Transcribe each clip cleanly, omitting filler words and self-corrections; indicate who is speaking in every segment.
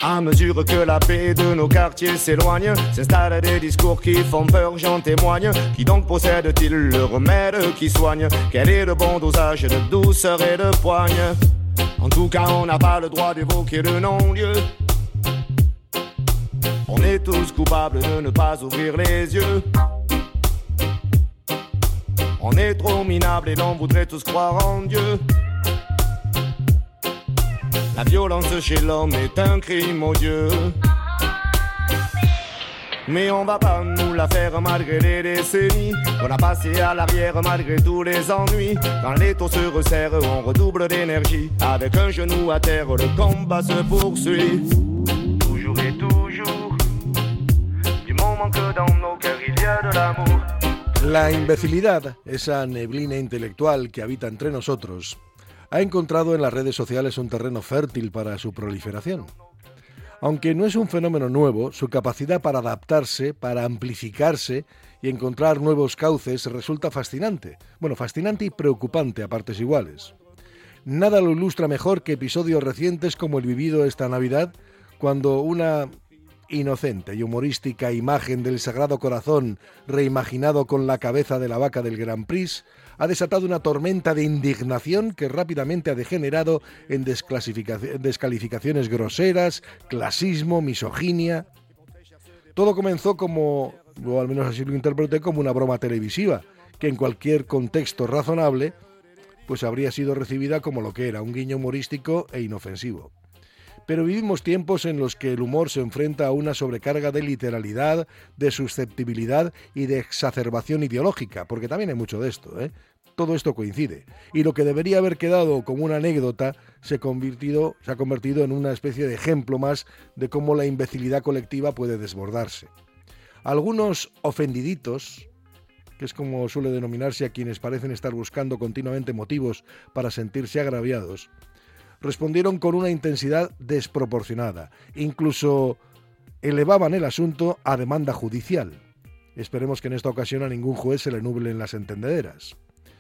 Speaker 1: À mesure que la paix de nos quartiers s'éloigne, s'installent des discours qui font peur, j'en témoigne. Qui donc possède-t-il le remède qui soigne? Quel est le bon dosage de douceur et de poigne? En tout cas, on n'a pas le droit d'évoquer le non-lieu. On est tous coupables de ne pas ouvrir les yeux. On est trop minables et l'on voudrait tous croire en Dieu. La violence chez l'homme est un crime odieux. Mais on va pas nous la faire malgré les décennies qu'on a passé à l'arrière malgré tous les ennuis. Quand les taux se resserrent, on redouble d'énergie. Avec un genou à terre, le combat se poursuit. Toujours et toujours, du moment que dans nos cœurs il y a de l'amour.
Speaker 2: La imbecilidad, esa neblina intelectual que habita entre nosotros, ha encontrado en las redes sociales un terreno fértil para su proliferación. Aunque no es un fenómeno nuevo, su capacidad para adaptarse, para amplificarse y encontrar nuevos cauces resulta fascinante. Bueno, fascinante y preocupante a partes iguales. Nada lo ilustra mejor que episodios recientes como el vivido esta Navidad, cuando una inocente y humorística imagen del Sagrado Corazón, reimaginado con la cabeza de la vaca del Grand Prix, ha desatado una tormenta de indignación que rápidamente ha degenerado en descalificaciones groseras, clasismo, misoginia. Todo comenzó como, o al menos así lo interpreté, como una broma televisiva, que en cualquier contexto razonable, pues habría sido recibida como lo que era, un guiño humorístico e inofensivo. Pero vivimos tiempos en los que el humor se enfrenta a una sobrecarga de literalidad, de susceptibilidad y de exacerbación ideológica, porque también hay mucho de esto, ¿eh? Todo esto coincide. Y lo que debería haber quedado como una anécdota se ha convertido en una especie de ejemplo más de cómo la imbecilidad colectiva puede desbordarse. Algunos ofendiditos, que es como suele denominarse a quienes parecen estar buscando continuamente motivos para sentirse agraviados, respondieron con una intensidad desproporcionada. Incluso elevaban el asunto a demanda judicial. Esperemos que en esta ocasión a ningún juez se le nublen las entendederas.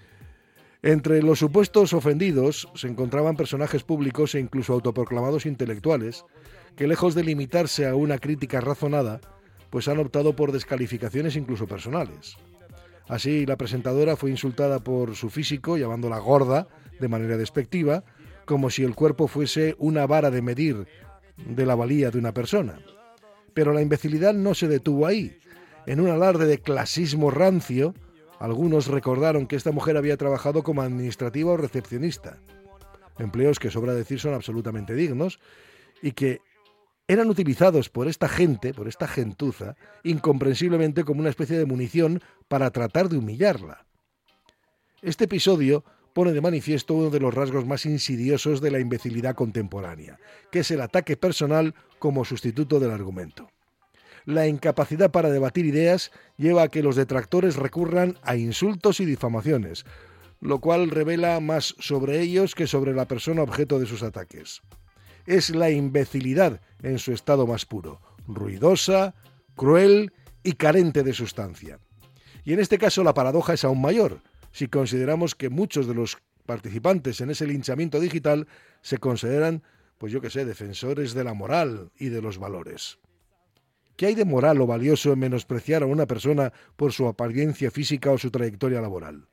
Speaker 2: Entre los supuestos ofendidos se encontraban personajes públicos e incluso autoproclamados intelectuales que, lejos de limitarse a una crítica razonada, pues han optado por descalificaciones incluso personales. Así, la presentadora fue insultada por su físico, llamándola gorda de manera despectiva, como si el cuerpo fuese una vara de medir de la valía de una persona. Pero la imbecilidad no se detuvo ahí. En un alarde de clasismo rancio, algunos recordaron que esta mujer había trabajado como administrativa o recepcionista, empleos que, sobra decir, son absolutamente dignos, y que eran utilizados por esta gente, por esta gentuza, incomprensiblemente como una especie de munición para tratar de humillarla. Este episodio pone de manifiesto uno de los rasgos más insidiosos de la imbecilidad contemporánea, que es el ataque personal como sustituto del argumento. La incapacidad para debatir ideas lleva a que los detractores recurran a insultos y difamaciones, lo cual revela más sobre ellos que sobre la persona objeto de sus ataques. Es la imbecilidad en su estado más puro, ruidosa, cruel y carente de sustancia. Y en este caso la paradoja es aún mayor, si consideramos que muchos de los participantes en ese linchamiento digital se consideran, pues yo qué sé, defensores de la moral y de los valores. ¿Qué hay de moral o valioso en menospreciar a una persona por su apariencia física o su trayectoria laboral?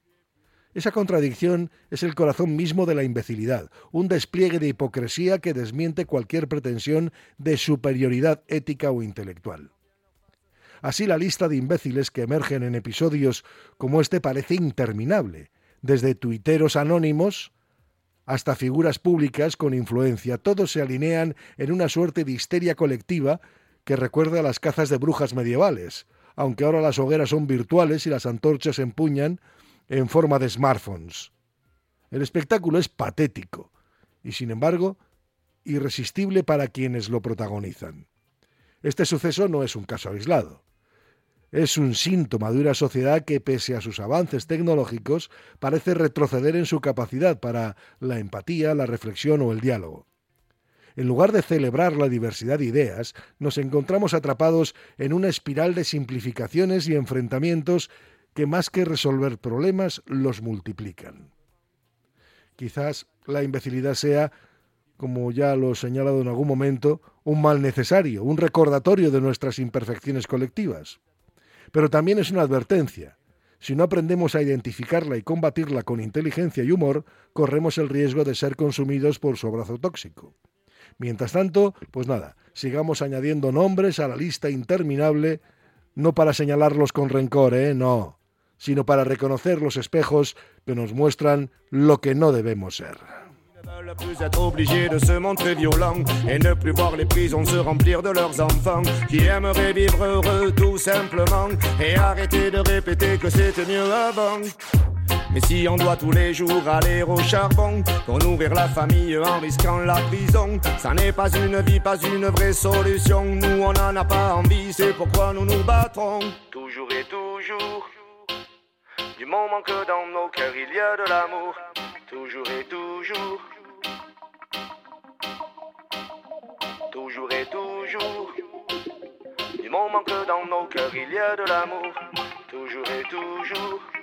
Speaker 2: Esa contradicción es el corazón mismo de la imbecilidad, un despliegue de hipocresía que desmiente cualquier pretensión de superioridad ética o intelectual. Así, la lista de imbéciles que emergen en episodios como este parece interminable, desde tuiteros anónimos hasta figuras públicas con influencia. Todos se alinean en una suerte de histeria colectiva que recuerda a las cazas de brujas medievales, aunque ahora las hogueras son virtuales y las antorchas se empuñan en forma de smartphones. El espectáculo es patético y, sin embargo, irresistible para quienes lo protagonizan. Este suceso no es un caso aislado. Es un síntoma de una sociedad que, pese a sus avances tecnológicos, parece retroceder en su capacidad para la empatía, la reflexión o el diálogo. En lugar de celebrar la diversidad de ideas, nos encontramos atrapados en una espiral de simplificaciones y enfrentamientos que, más que resolver problemas, los multiplican. Quizás la imbecilidad sea como ya lo he señalado en algún momento, un mal necesario, un recordatorio de nuestras imperfecciones colectivas. Pero también es una advertencia. Si no aprendemos a identificarla y combatirla con inteligencia y humor, corremos el riesgo de ser consumidos por su abrazo tóxico. Mientras tanto, pues nada, sigamos añadiendo nombres a la lista interminable, no para señalarlos con rencor, no, sino para reconocer los espejos que nos muestran lo que no debemos ser.
Speaker 1: Ne veulent plus être obligés de se montrer violents et ne plus voir les prisons se remplir de leurs enfants qui aimeraient vivre heureux tout simplement et arrêter de répéter que c'était mieux avant. Mais si on doit tous les jours aller au charbon pour nourrir la famille en risquant la prison, ça n'est pas une vie, pas une vraie solution. Nous on n'en a pas envie, c'est pourquoi nous nous battrons toujours et toujours. Du moment que dans nos cœurs il y a de l'amour, toujours et toujours. Toujours et toujours. Du moment que dans nos cœurs il y a de l'amour, toujours et toujours.